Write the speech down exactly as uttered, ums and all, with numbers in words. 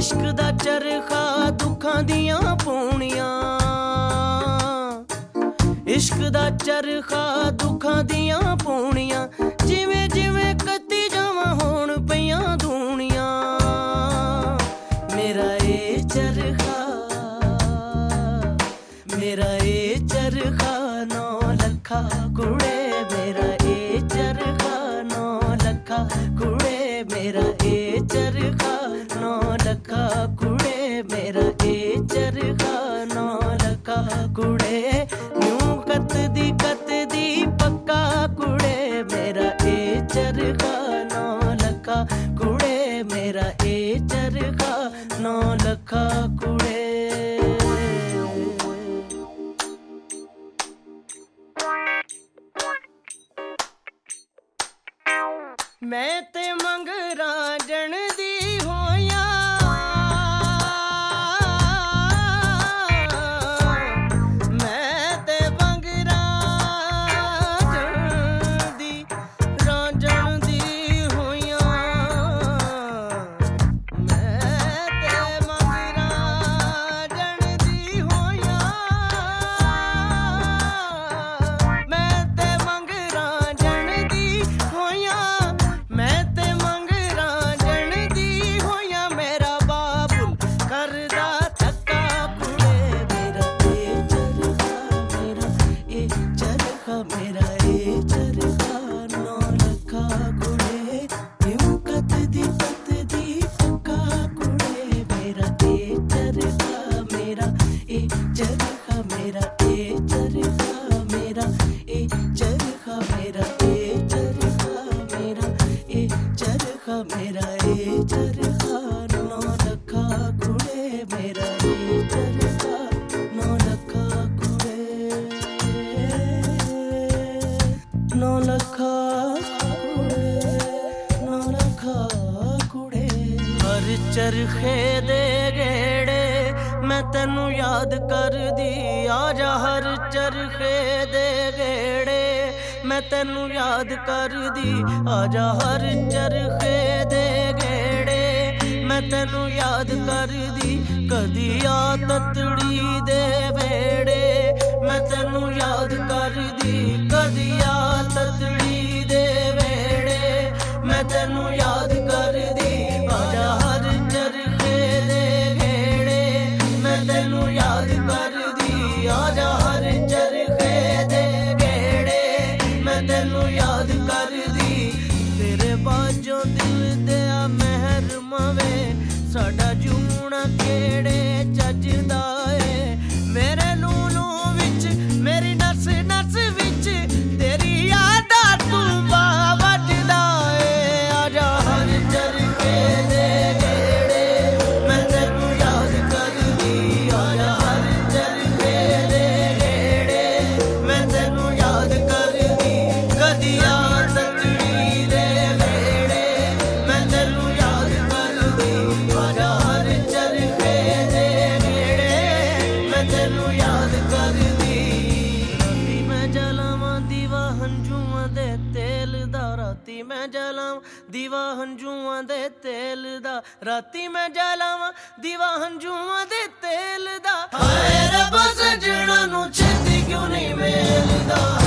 इश्क दा चरखा दुखां दियां पूनियां इश्क दा चरखा दुखां दियां पूनियां जिवें जिवें कत्ती जावां होण पईयां दूनियां मेरा ए चरखा मेरा ए चरखा नौ लखा कुड़े मेरा ए चरखा नौ लखा कुड़े मेरा ए चरखा नौ लखा कुड़े मेरा ए चरखा नौ लखा कुड़े न्यू कत दी कत दी पक्का कुड़े मेरा ए चरखा नौ लखा कुड़े मेरा ए चरखा नौ लखा कुड़े मैं ते मंगरा जन दी होया मैं ते मंगरा जन दी रांझण दी होया मैं ते मंगरा जन दी होया मैं ते मंगरा जन दी होया मैं ते मंगरा जन दी होया मेरा बाबुल करदा थक्का कुड़े मेरा ए चरखा मेरा ए चरखा मेरा ए चरखा नौ लखा कुड़े न्यू कत दी कत दी पक्का कुड़े मेरा ए चरखा मेरा ए चरखा मेरा ए चरखा मेरा ए चरखा मेरा ए चरखा मेरा ए चरखा मेरा ए चरखा नौ लखा कुड़े मेरा ए चरखा नौ लखा कुड़े नौ लखा कुड़े नौ लखा कुड़े हर चरखे दे गेड़े मैं तेनू याद कर दी आजा हर चरखे दे गेड़े मैं तेनू याद कर दी आजा हर चरखे दे गेड़े मैं तेनू याद कर दी कदी आ ततड़ी दे बेड़े मैं तेनू याद कर दी कदी आ ततड़ी दे बेड़े मैं तेनू याद कर दी आजा हर चरखे दे गेड़े मैं तेनू याद कर दी आजा हर चरखे दे गेड़े मैं तेनू याद कर दी तेरे बाजों दिल दिया मेहर मवे साडा जूना केड़े चजदा ए मेरे नूनू विच मेरी नस नस विच तेरी यादा तू बजदा ए आजा हर चरखे दे गेड़े मैं तेनू याद कर दी आजा हर चरखे दे गेड़े मैं तेनू याद कर दी कदी आ तकड़ी दे बेड़े मैं तेनू याद कर दी आजा हर चरखे दे गेड़े मैं तेनू याद कर दी राती मैं जलावां दीवा हंझूआं दे तेल दा राती मैं जलावां दीवा हंझूआं दे तेल दा राती मैं जलावां दीवा हंझूआं दे तेल दा हाय रब्बा सजना नू छेती क्यों नहीं मिलदा।